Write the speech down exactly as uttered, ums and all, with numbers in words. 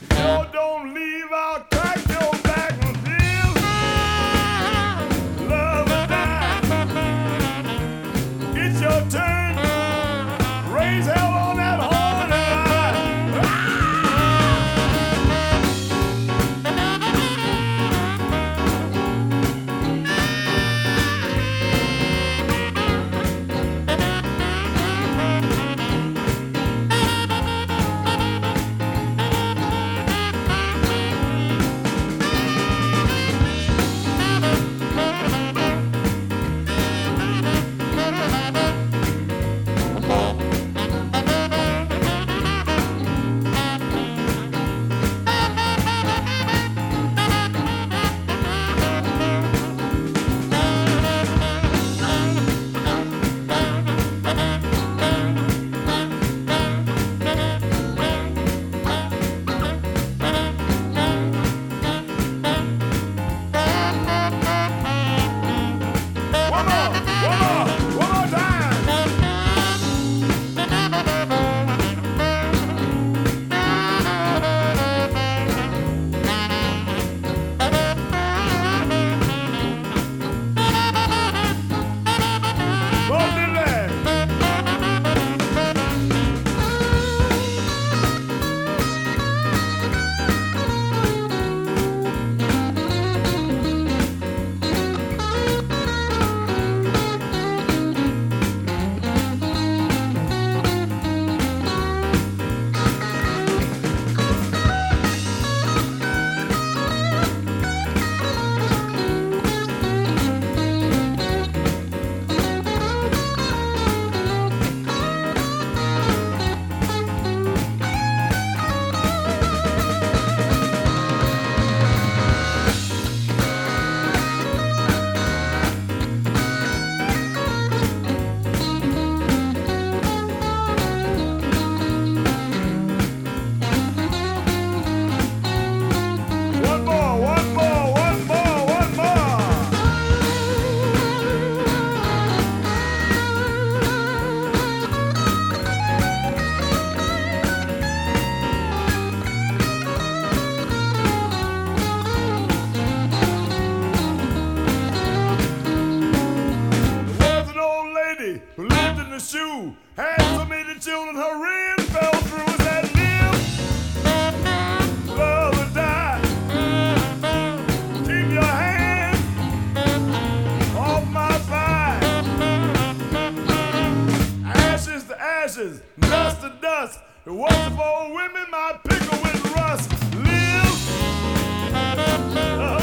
Yo, don't leave, I'll crack your back until love or die. It's your turn. Raise hell on that horn and who lived in the shoe, had so many children, her rent fell through. Is that live, love or die? Keep your hand off my thigh. Ashes to ashes, dust to dust. It wasn't for old women, my pickle with rust. Live.